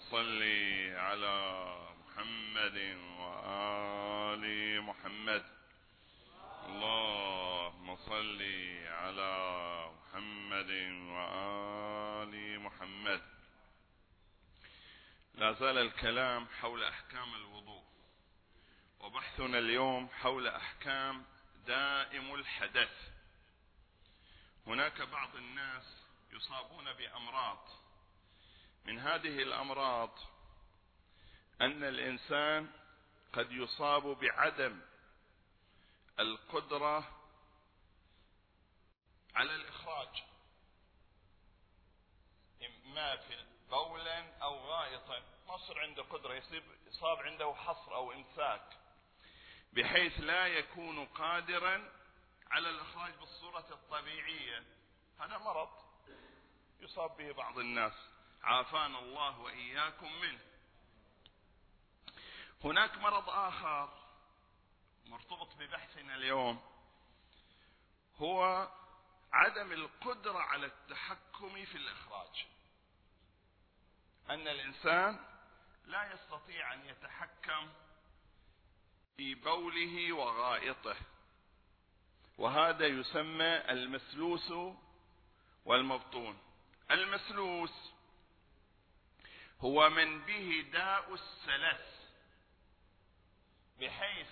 صل على محمد وآل محمد. اللهم صل على محمد وآل محمد. لا زال الكلام حول أحكام الوضوء، وبحثنا اليوم حول أحكام دائم الحدث. هناك بعض الناس يصابون بأمراض، من هذه الأمراض أن الإنسان قد يصاب بعدم القدرة على الإخراج، إما في بولا أو غائطا، ما يصير عنده قدرة، يصاب عنده حصر أو إمساك، بحيث لا يكون قادرا على الإخراج بالصورة الطبيعية. هذا مرض يصاب به بعض الناس، عافانا الله وإياكم منه. هناك مرض آخر مرتبط ببحثنا اليوم، هو عدم القدرة على التحكم في الإخراج، أن الإنسان لا يستطيع أن يتحكم في بوله وغائطه، وهذا يسمى المسلوس والمبطون. المسلوس هو من به داء السلس، بحيث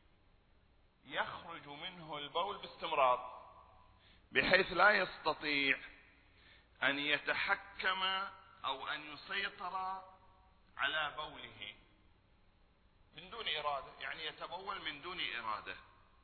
يخرج منه البول باستمرار، بحيث لا يستطيع أن يتحكم أو أن يسيطر على بوله من دون إرادة، يعني يتبول من دون إرادة.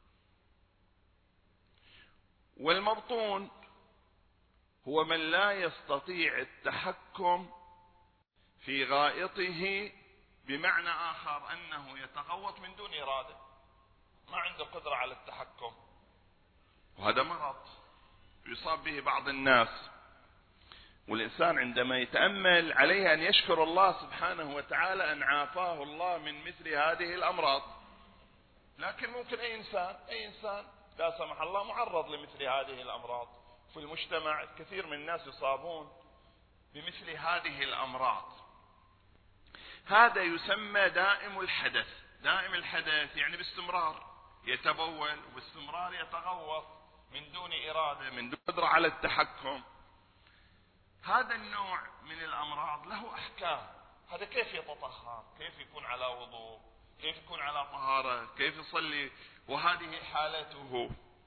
والمبطون هو من لا يستطيع التحكم في غائطه، بمعنى آخر أنه يتغوط من دون إرادة، ما عنده قدرة على التحكم، وهذا مرض يصاب به بعض الناس. والإنسان عندما يتأمل عليه أن يشكر الله سبحانه وتعالى أن عافاه الله من مثل هذه الأمراض. لكن ممكن أي إنسان لا سمح الله معرض لمثل هذه الأمراض. في المجتمع كثير من الناس يصابون بمثل هذه الأمراض. هذا يسمى دائم الحدث. دائم الحدث يعني باستمرار يتبول وباستمرار يتغوط من دون إرادة، من دون قدرة على التحكم. هذا النوع من الأمراض له أحكام. هذا كيف يتطهر، كيف يكون على وضوء، كيف يكون على طهارة، كيف يصلي، وهذه حالته.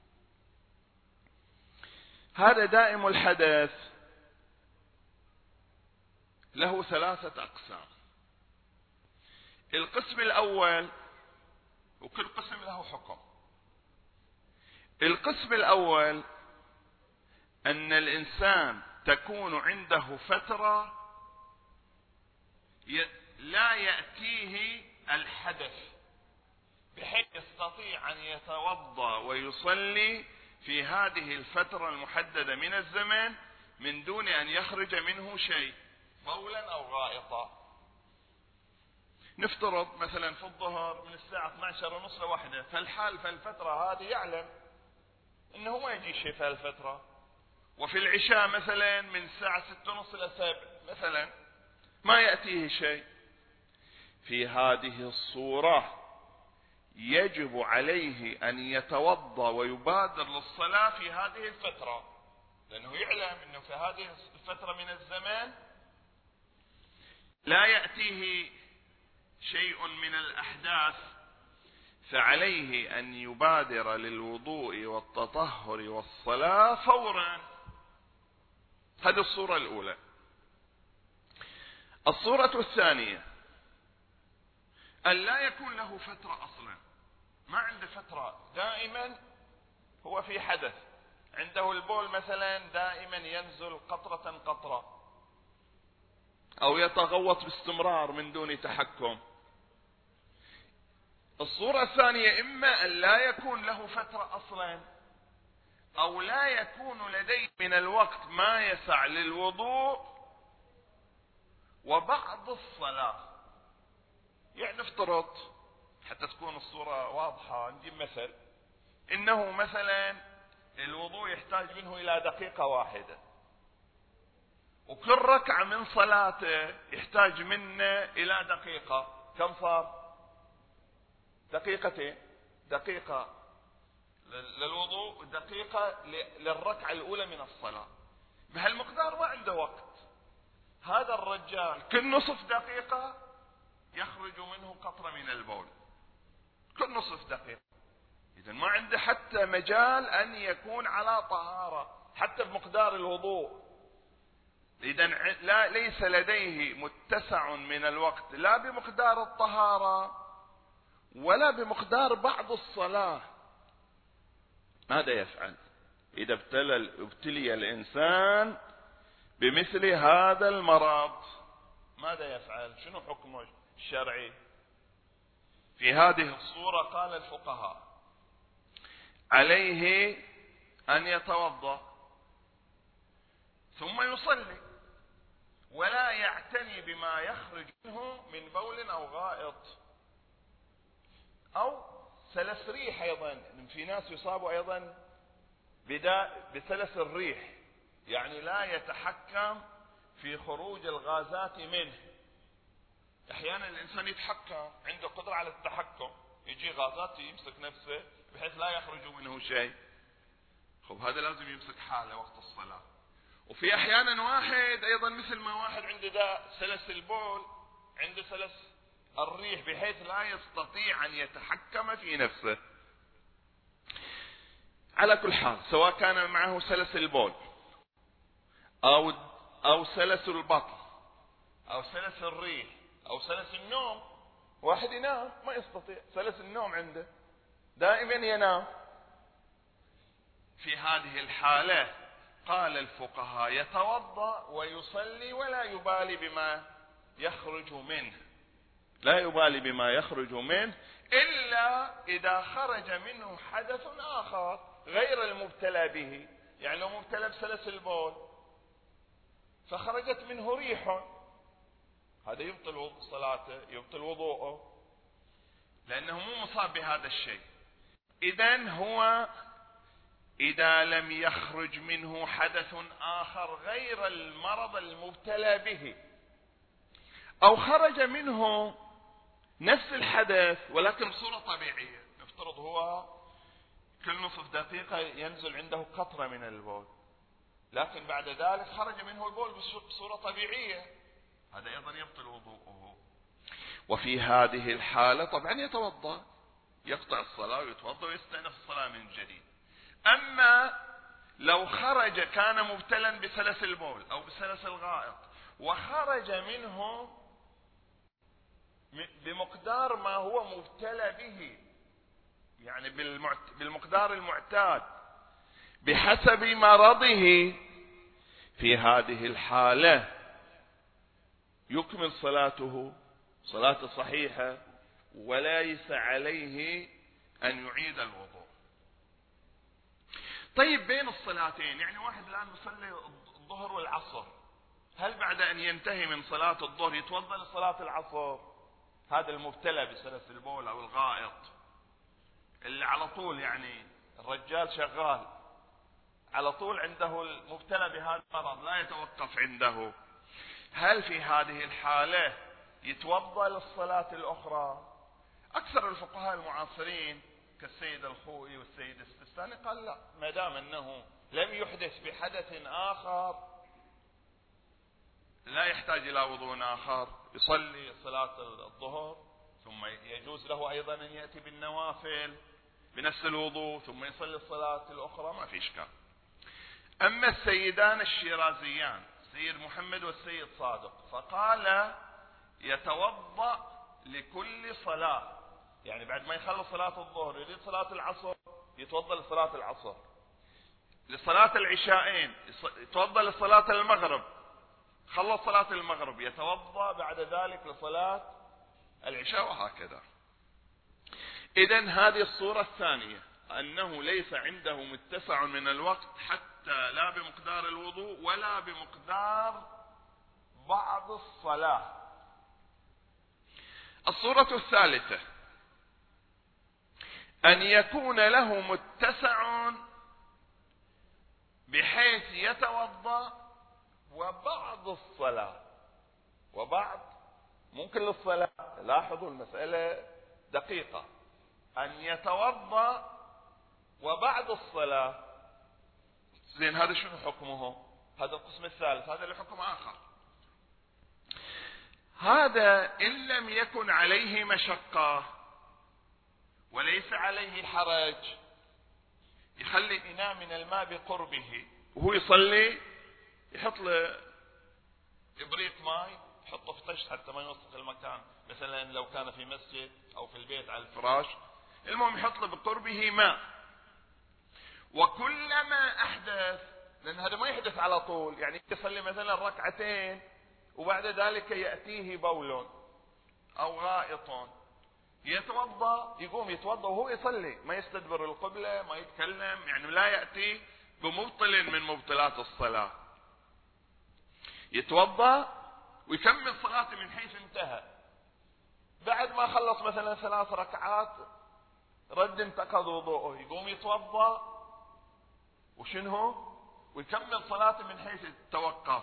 هذا دائم الحدث له 3 أقسام. القسم الأول، وكل قسم له حكم. القسم الأول أن الإنسان تكون عنده فترة لا يأتيه الحدث، بحيث يستطيع أن يتوضأ ويصلي في هذه الفترة المحددة من الزمن من دون أن يخرج منه شيء، بولا أو غائطا. نفترض مثلا في الظهر من الساعة 12:30 ل1، فالحال في الفترة هذه يعلم أنه ما يجي شيء في الفترة. وفي العشاء مثلا من الساعة 6:30 إلى 7 مثلا ما يأتيه شيء. في هذه الصورة يجب عليه أن يتوضأ ويبادر للصلاة في هذه الفترة، لأنه يعلم أنه في هذه الفترة من الزمان لا يأتيه شيء من الأحداث، فعليه أن يبادر للوضوء والتطهر والصلاة فورا. هذه الصورة الأولى. الصورة الثانية أن لا يكون له فترة أصلا، ما عنده فترة، دائما هو في حدث. عنده البول مثلا دائما ينزل قطرة قطرة، أو يتغوط باستمرار من دون تحكم. الصورة الثانية إما أن لا يكون له فترة أصلا، أو لا يكون لديه من الوقت ما يسع للوضوء وبعض الصلاة. يعني نفترض حتى تكون الصورة واضحة، نجيب مثل، إنه مثلا الوضوء يحتاج منه إلى 1 دقيقة، وكل ركعة من صلاته يحتاج منا إلى دقيقة. كم صار؟ دقيقتين. دقيقة للوضوء، دقيقة للركعة الأولى من الصلاة. بهالمقدار ما عنده وقت. هذا الرجال كل نصف دقيقة يخرج منه قطرة من البول، كل نصف دقيقة. إذن ما عنده حتى مجال أن يكون على طهارة حتى بمقدار الوضوء. إذن ليس لديه متسع من الوقت لا بمقدار الطهارة ولا بمقدار بعض الصلاة. ماذا يفعل إذا ابتلي الإنسان بمثل هذا المرض؟ ماذا يفعل؟ شنو حكمه الشرعي في هذه الصورة؟ قال الفقهاء عليه أن يتوضأ ثم يصلي، ولا يعتني بما يخرج منه من بول أو غائط أو سلس ريح. أيضا في ناس يصابوا أيضا بسلس الريح، يعني لا يتحكم في خروج الغازات منه. أحيانا الإنسان يتحكم، عنده قدرة على التحكم، يجي غازات يمسك نفسه بحيث لا يخرج منه شيء. خب هذا لازم يمسك حاله وقت الصلاة. وفي أحيانا واحد أيضا مثل ما واحد عنده داء سلس البول، عنده سلس الريح بحيث لا يستطيع أن يتحكم في نفسه. على كل حال، سواء كان معه سلس البول أو سلس البطن أو سلس الريح أو سلس النوم، واحد ينام ما يستطيع، سلس النوم عنده دائما ينام، في هذه الحالة قال الفقهاء يتوضأ ويصلي ولا يبالي بما يخرج منه، لا يبالي بما يخرج منه إلا إذا خرج منه حدث آخر غير المبتلى به. يعني لو مبتلى بسلس البول فخرجت منه ريح، هذا يبطل صلاته، يبطل وضوءه، لأنه مو مصاب بهذا الشيء. إذن هو إذا لم يخرج منه حدث آخر غير المرض المبتلى به، أو خرج منه نفس الحدث ولكن بصورة طبيعية، نفترض هو كل نصف دقيقة ينزل عنده قطرة من البول، لكن بعد ذلك خرج منه البول بصورة طبيعية، هذا أيضا يبطل وضوءه. وفي هذه الحالة طبعا يتوضأ، يقطع الصلاة ويتوضأ ويستأنف الصلاة من جديد. أما لو خرج كان مبتلا بسلس البول أو بسلس الغائط وخرج منه بمقدار ما هو مبتلى به، يعني بالمقدار المعتاد بحسب مرضه، في هذه الحالة يكمل صلاته صلاة صحيحة وليس عليه أن يعيد الوضوء. طيب بين الصلاتين، يعني واحد الآن يصلي الظهر والعصر، هل بعد أن ينتهي من صلاة الظهر يتوضأ لصلاة العصر؟ هذا المبتلى بسلس البول أو الغائط اللي على طول، يعني الرجال شغال على طول عنده المبتلى بهذا المرض لا يتوقف عنده، هل في هذه الحالة يتوضأ للصلاة الأخرى؟ أكثر الفقهاء المعاصرين كالسيد الخوئي والسيد السيستاني قال لا، ما دام أنه لم يحدث بحدث آخر لا يحتاج إلى وضوء آخر، يصلي صلاة الظهر ثم يجوز له أيضا أن يأتي بالنوافل بنفس الوضوء ثم يصلي الصلاة الأخرى، ما في إشكال. أما السيدان الشيرازيان السيد محمد والسيد صادق فقال يتوضأ لكل صلاة، يعني بعد ما يخلص صلاة الظهر يريد صلاة العصر يتوضأ لصلاة العصر، لصلاة العشاءين يتوضأ لصلاة المغرب، خلص صلاة المغرب يتوضأ بعد ذلك لصلاة العشاء، وهكذا. إذن هذه الصورة الثانية، أنه ليس عنده متسع من الوقت حتى لا بمقدار الوضوء ولا بمقدار بعض الصلاة. الصورة الثالثة أن يكون له متسع بحيث يتوضأ وبعض الصلاة، وبعض ممكن للصلاة. لاحظوا المسألة دقيقة، أن يتوضأ وبعد الصلاة. زين هذا شنو حكمه؟ هذا القسم الثالث، هذا له حكم آخر. هذا إن لم يكن عليه مشقة وليس عليه حرج، يخلي إناء من الماء بقربه وهو يصلي، يحط له إبريق ماء، يحطه في طشت حتى ما يوسخ المكان، مثلا لو كان في مسجد أو في البيت على الفراش، المهم يحط له بقربه ماء. وكلما أحدث، لأن هذا ما يحدث على طول، يعني يصلي مثلا ركعتين وبعد ذلك يأتيه بول أو غائط، يتوضأ، يقوم يتوضأ وهو يصلي، ما يستدبر القبلة، ما يتكلم، يعني لا يأتي بمبطل من مبطلات الصلاة. يتوضأ ويكمل صلاته من حيث انتهى. بعد ما خلص مثلا 3 ركعات رد انتقض وضوءه، يقوم يتوضأ وشنه ويكمل صلاته من حيث توقف.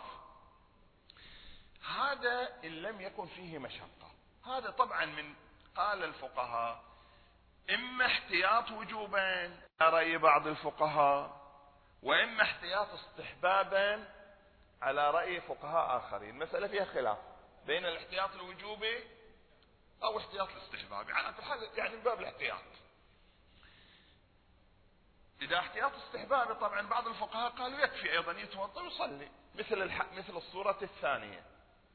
هذا إن لم يكن فيه مشقة. هذا طبعا من قال الفقهاء إما احتياط وجوبا على رأي بعض الفقهاء، وإما احتياط استحبابا على رأي فقهاء آخرين. المسألة فيها خلاف بين الاحتياط الوجوبي أو احتياط الاستحبابي، على كل حال يعني من باب الاحتياط. إذا احتياط استحبابي طبعا بعض الفقهاء قالوا يكفي أيضا يتوضأ ويصلي مثل الصورة الثانية.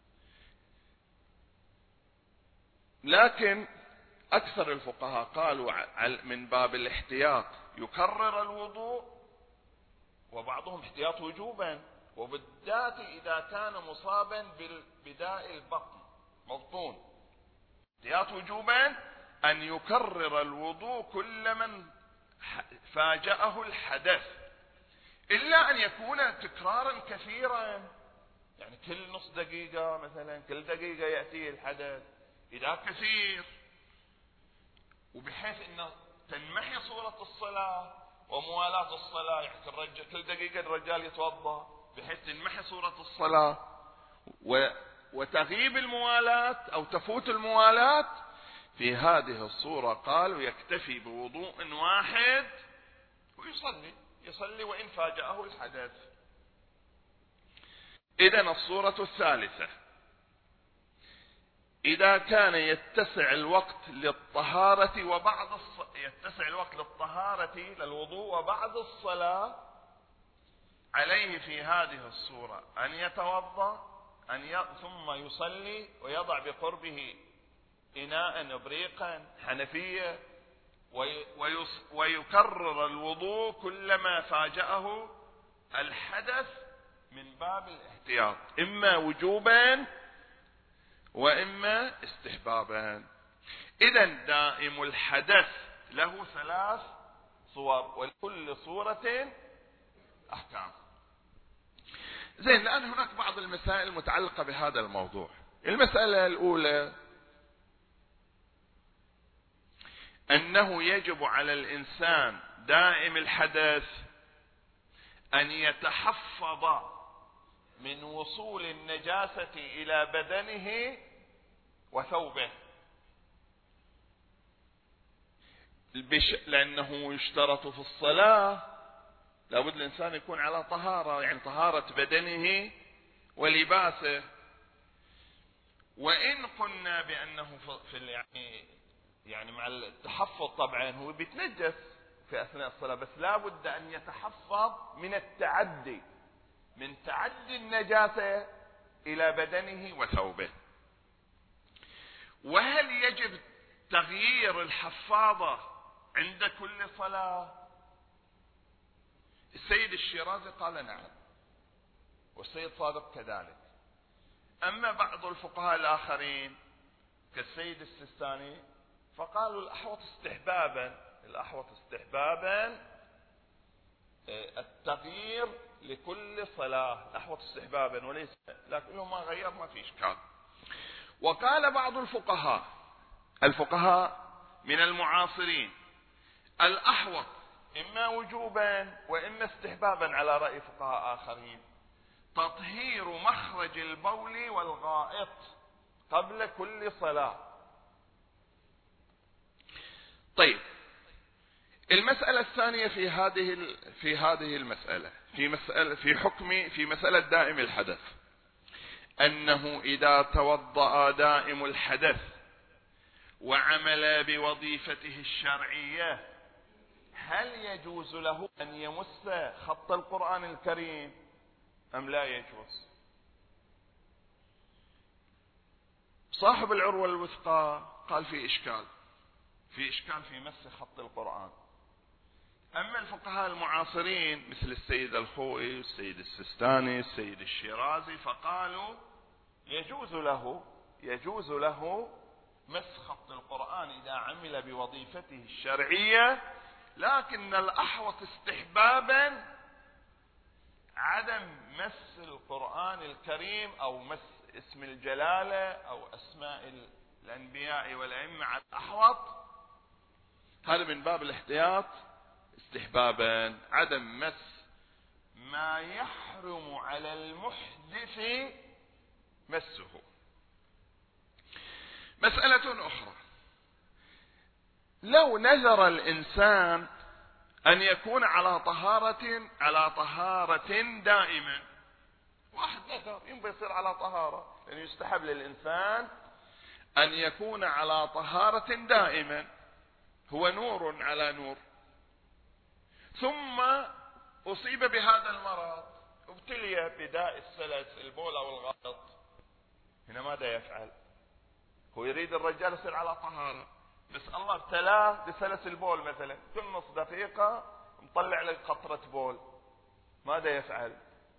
لكن أكثر الفقهاء قالوا من باب الاحتياط يكرر الوضوء، وبعضهم احتياط وجوبا، وبالذات إذا كان مصابا بالبداء البطن مبطون. احتياط وجوبا أن يكرر الوضوء كل من فاجأه الحدث، إلا أن يكون تكرارا كثيرا، يعني كل نص دقيقة مثلا، كل دقيقة يأتي الحدث. إذا كثير وبحيث أنه تنمحي صورة الصلاة وموالاة الصلاة، يعني كل دقيقة الرجال يتوضأ بحيث تنمحي صورة الصلاة وتغيب الموالاة أو تفوت الموالاة، في هذه الصورة قالوا يكتفي بوضوء واحد ويصلي وإن فاجأه الحدث. إذن الصورة الثالثة إذا كان يتسع الوقت للطهارة يتسع الوقت للوضوء وبعد الصلاة، عليه في هذه الصورة أن يتوضأ ثم يصلي ويضع بقربه إناء إبريقا حنفية، ويكرر الوضوء كلما فاجأه الحدث من باب الاحتياط، إما وجوبا وإما استحبابا. إذن دائم الحدث له 3 صور، ولكل صورة أحكام. زين، الآن هناك بعض المسائل المتعلقة بهذا الموضوع. المسألة الأولى أنه يجب على الإنسان دائم الحدث أن يتحفظ من وصول النجاسة إلى بدنه وثوبه، لأنه يشترط في الصلاة لابد الإنسان يكون على طهارة، يعني طهارة بدنه ولباسه. وإن قلنا بأنه في يعني مع التحفظ طبعا هو بيتنجس في أثناء الصلاة، بس لابد أن يتحفظ من تعدي النجاسة إلى بدنه وثوبه. وهل يجب تغيير الحفاظة عند كل صلاة؟ السيد الشيرازي قال نعم، والسيد صادق كذلك. أما بعض الفقهاء الآخرين كالسيد السيستاني فقالوا الأحوط استحبابا التغيير لكل صلاة، الأحوط استحبابا وليس، لكنه ما غير ما في إشكال. وقال بعض الفقهاء من المعاصرين الأحوط إما وجوبا وإما استحبابا على رأي فقهاء آخرين. تطهير مخرج البول والغائط قبل كل صلاة. طيب، المسألة الثانية في هذه المسألة في مسألة دائم الحدث، أنه إذا توضأ دائم الحدث وعمل بوظيفته الشرعية، هل يجوز له أن يمس خط القرآن الكريم أم لا يجوز؟ صاحب العروة الوثقى قال في إشكال في مس خط القرآن. أما الفقهاء المعاصرين مثل السيد الخوئي والسيد السستاني السيد الشيرازي فقالوا يجوز له مس خط القرآن إذا عمل بوظيفته الشرعية، لكن الأحوط استحبابا عدم مس القرآن الكريم أو مس اسم الجلالة أو أسماء الأنبياء والأئمة على الأحوط. هذا من باب الاحتياط استحبابا، عدم مس ما يحرم على المحدث مسه. مسألة أخرى، لو نذر الإنسان أن يكون على طهارة دائما، واحد نذر ينبغي يصير على طهارة، لأنه يستحب للإنسان أن يكون على طهارة دائما، هو نور على نور، ثم أصيب بهذا المرض، ابتلي بداء السلس البول أو الغائط، هنا ماذا يفعل؟ هو يريد الرجال يصير على طهارة، بس الله ابتلاه بسلس البول مثلا، كل نص دقيقة مطلع لك قطرة بول، ماذا يفعل؟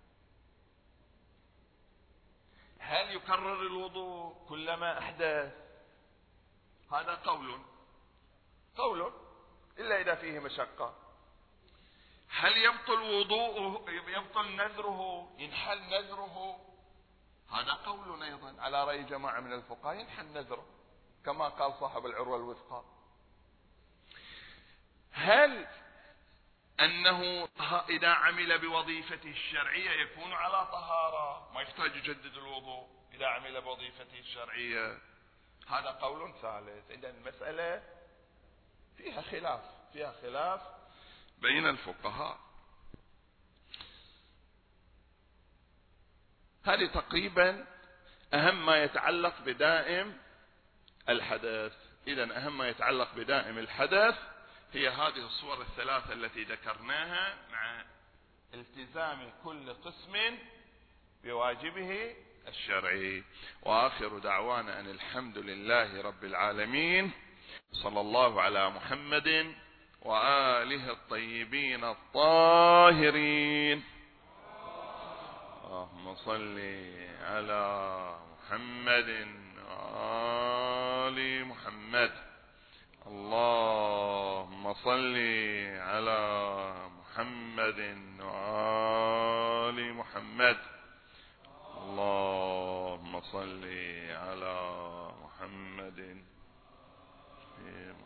هل يكرر الوضوء كلما أحدث؟ هذا قول إلا إذا فيه مشقة. هل يبطل وضوءه، يبطل نذره، ينحل نذره؟ هذا قول أيضا على رأي جماعة من الفقهاء، ينحل نذره كما قال صاحب العروة الوثقى. هل أنه إذا عمل بوظيفته الشرعية يكون على طهارة ما يحتاج يجدد الوضوء إذا عمل بوظيفته الشرعية؟ هذا قول ثالث. إذن المسألة فيها خلاف بين الفقهاء. هذه تقريبا أهم ما يتعلق بدائم الحدث. إذن أهم ما يتعلق بدائم الحدث هي هذه الصور الثلاثة التي ذكرناها، مع التزام كل قسم بواجبه الشرعي. وآخر دعوانا أن الحمد لله رب العالمين، صلى الله على محمد وآله الطيبين الطاهرين. اللهم صل على محمد وآل محمد. اللهم صل على محمد وآل محمد. اللهم صل على محمد